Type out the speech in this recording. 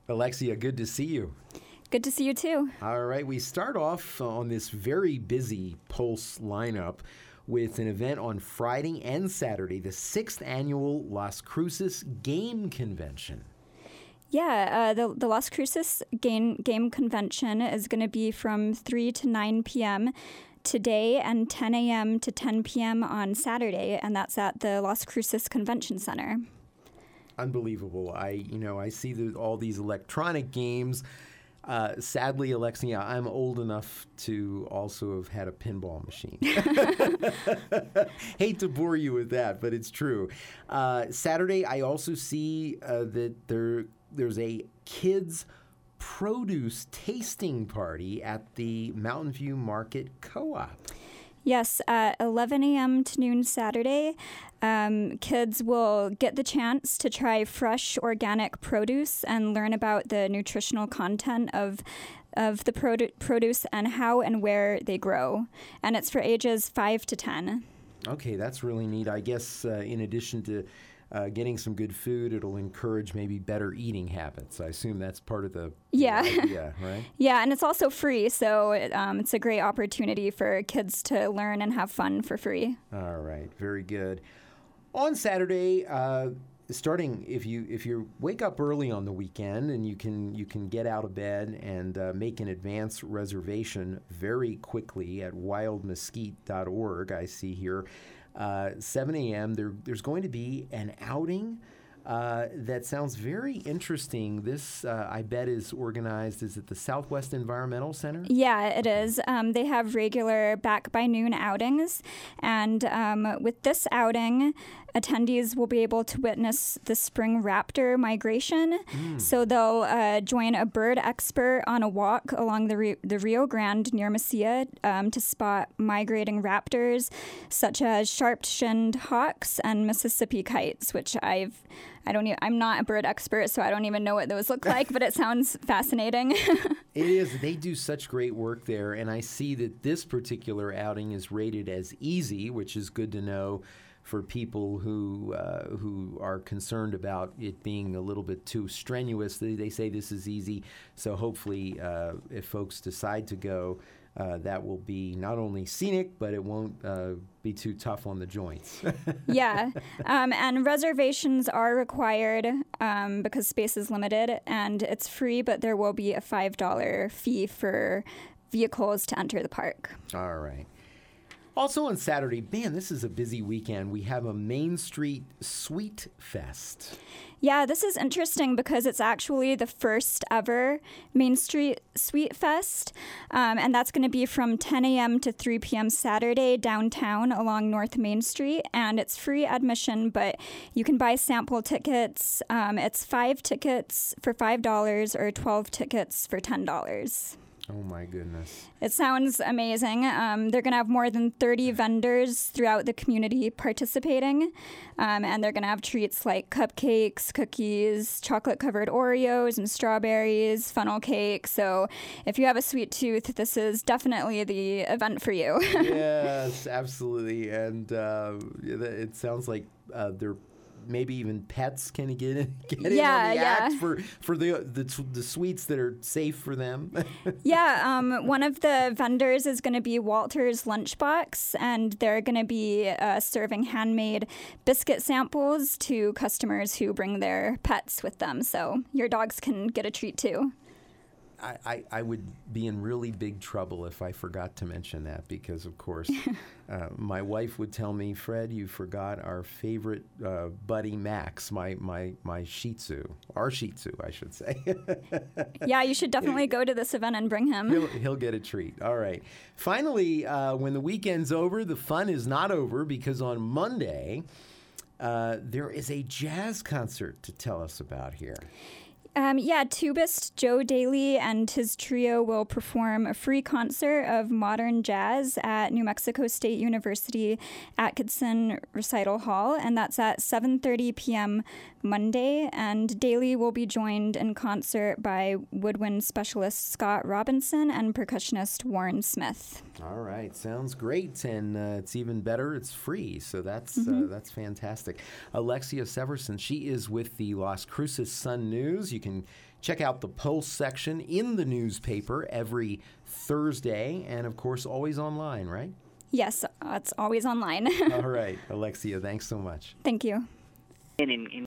Alexia, good to see you. Good to see you too. All right, we start off on this very busy Pulse lineup with an event on Friday and Saturday, the 6th annual Las Cruces Game Convention. Yeah, the Las Cruces Game Convention is going to be from 3 to 9 p.m. today and 10 a.m. to 10 p.m. on Saturday, and that's at the Las Cruces Convention Center. Unbelievable. I see all these electronic games. Sadly, Alexia, I'm old enough to also have had a pinball machine. Hate to bore you with that, but it's true. Saturday, I also see that there's a kids' produce tasting party at the Mountain View Market Co-op. Yes, at 11 a.m. to noon Saturday, kids will get the chance to try fresh organic produce and learn about the nutritional content of the produce and how and where they grow. And it's for ages 5 to 10. Okay, that's really neat. I guess in addition to getting some good food, it'll encourage maybe better eating habits. I assume that's part of the idea, right? Yeah, and it's also free, so it's a great opportunity for kids to learn and have fun for free. All right, very good. On Saturday, starting if you wake up early on the weekend and you can get out of bed and make an advance reservation very quickly at wildmesquite.org. I see here. 7 a.m., there's going to be an outing that sounds very interesting. This, I bet, is organized, is it the Southwest Environmental Center? Yeah, it is. They have regular Back by Noon outings, and with this outing, attendees will be able to witness the spring raptor migration. So they'll join a bird expert on a walk along the Rio Grande near Mesilla to spot migrating raptors such as sharp-shinned hawks and Mississippi kites, which I'm not a bird expert, so I don't even know what those look like, but it sounds fascinating. It is. They do such great work there, and I see that this particular outing is rated as easy, which is good to know for people who are concerned about it being a little bit too strenuous. They say this is easy, so hopefully if folks decide to go, that will be not only scenic, but it won't be too tough on the joints. Yeah, and reservations are required because space is limited, and it's free, but there will be a $5 fee for vehicles to enter the park. All right. Also on Saturday, man, this is a busy weekend. We have a Main Street Sweet Fest. Yeah, this is interesting because it's actually the first ever Main Street Sweet Fest, and that's going to be from 10 a.m. to 3 p.m. Saturday downtown along North Main Street, and it's free admission, but you can buy sample tickets. It's 5 tickets for $5 or 12 tickets for $10. Oh, my goodness. It sounds amazing. They're going to have more than 30 vendors throughout the community participating, and they're going to have treats like cupcakes, cookies, chocolate-covered Oreos and strawberries, funnel cake. So if you have a sweet tooth, this is definitely the event for you. Yes, absolutely. And it sounds like they're maybe even pets can get in on the act for the sweets that are safe for them. Yeah, one of the vendors is going to be Walter's Lunchbox, and they're going to be serving handmade biscuit samples to customers who bring their pets with them. So your dogs can get a treat too. I would be in really big trouble if I forgot to mention that because, of course, my wife would tell me, Fred, you forgot our favorite buddy, Max, my Shih Tzu. Our Shih Tzu, I should say. Yeah, you should definitely go to this event and bring him. He'll get a treat. All right. Finally, when the weekend's over, the fun is not over because on Monday, there is a jazz concert to tell us about here. Tubist Joe Daly and his trio will perform a free concert of modern jazz at New Mexico State University Atkinson Recital Hall, and that's at 7:30 p.m. Monday. And Daly will be joined in concert by woodwind specialist Scott Robinson and percussionist Warren Smith. All right, sounds great, and it's even better. It's free, so that's fantastic. Alexia Severson, she is with the Las Cruces Sun News. You can can check out the Pulse section in the newspaper every Thursday, and of course, always online, right? Yes, it's always online. All right, Alexia, thanks so much. Thank you. In